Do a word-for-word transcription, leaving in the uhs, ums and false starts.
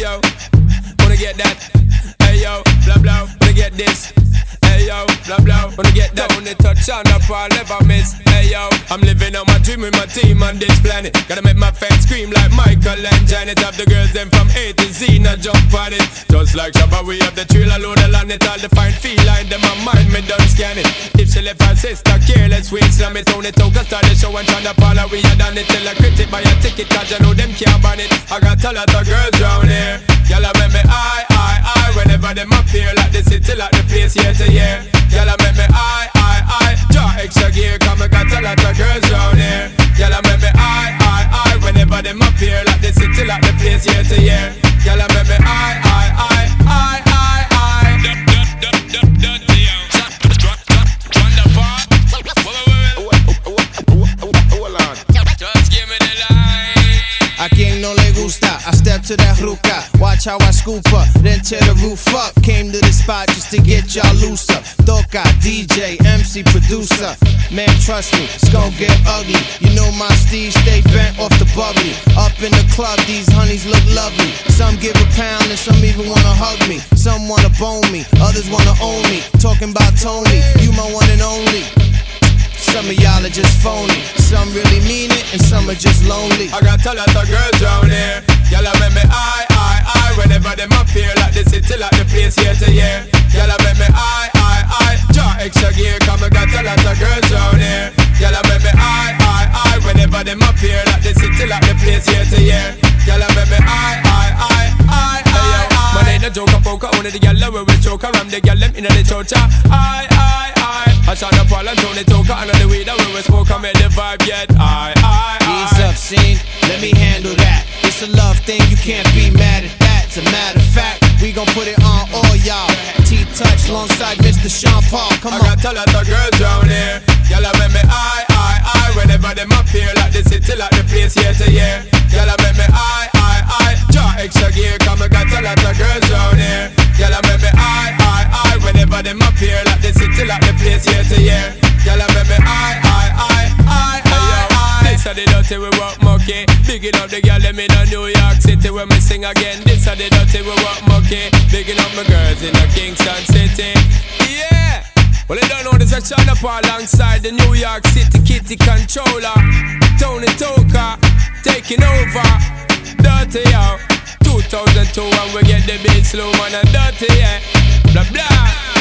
yo, wanna get that. Hey yo, blah blah, wanna get this. Hey yo, blah blah, wanna get that. Only touch on the ball, never miss. Hey yo, I'm living on my dream with my team on this planet. Gotta make my fans scream like Michael and Janet. Have the girls them from A to Z, now jump on it. Just like Shabba, we have the trail alone, along it. All the fine feline, them my mind, me done scan it. If she left her sister careless, we slam it. Only talk, I start the show and try to follow. We had done it till I critic buy a ticket, cause you know them can't ban it. I got a lot of girls round here. Y'all make me I, I, I. Whenever them appear like the city, like the place year to year. Y'all make me I, I, I. Draw extra gear, cause I got a lot of girls round here. Y'all make me I, I, I. Whenever them appear like the city, like the place year to year. Y'all make me I, I, I, I, I, I. Just give me the line. A quien no le gusta, I step to that ruca. Watch how I scoop up, then tear the roof up. Came to the spot just to get y'all looser. Toca, D J, M C, producer. Man, trust me, it's gon' get ugly. You know my Steve stay bent off the bubbly. Up in the club, these honeys look lovely. Some give a pound and some even wanna hug me. Some wanna bone me, others wanna own me. Talking about Tony, you my one and only. Some of y'all are just phony. Some really mean it and some are just lonely. I got a lot of girls round here. Y'all make me I, I, I. Whenever them appear like the city, like the place year to year. Y'all make me I, I, I. Draw extra gear, cause I got a lot of girls round here. Y'all make me I, I, I. Whenever them appear like the city, like the place year to year. Y'all make me I, I, I, I, I, I. Man ain't a joker, poker, only the gyal we will choke. I'm the gyal them inna the chocha. I, I, I. I shot the Paul and Tony Toker, and the way that we will smoke, I made the vibe get. I, I, I. Ease up, scene, let me handle that. It's a love thing, you can't be mad at that. As a matter of fact, we gon' put it on all y'all. T-Touch alongside Mister Sean Paul, come on. I got a lot of girls round here. Y'all make me I, I, I. Whenever them appear like the city, like the place year to year. Y'all make me I, I, I. Draw extra gear, cause I got a lot of girls round here. Y'all make me I, I, I. Whenever them appear like the city, like the place year to year. Y'all make me I, I, I, I, I, I. This are the dirty we walk monkey. Bigging up the girl them in a New York City when me sing again. This are the dirty we walk monkey. Bigging up my girls in a Kingston City. Yeah. Well, you don't know this a China Paul alongside the New York City Kitty Controller. Tony Toker taking over. Dirty yo. two thousand two and we get the beat slow man and dirty yeah. Blah blah.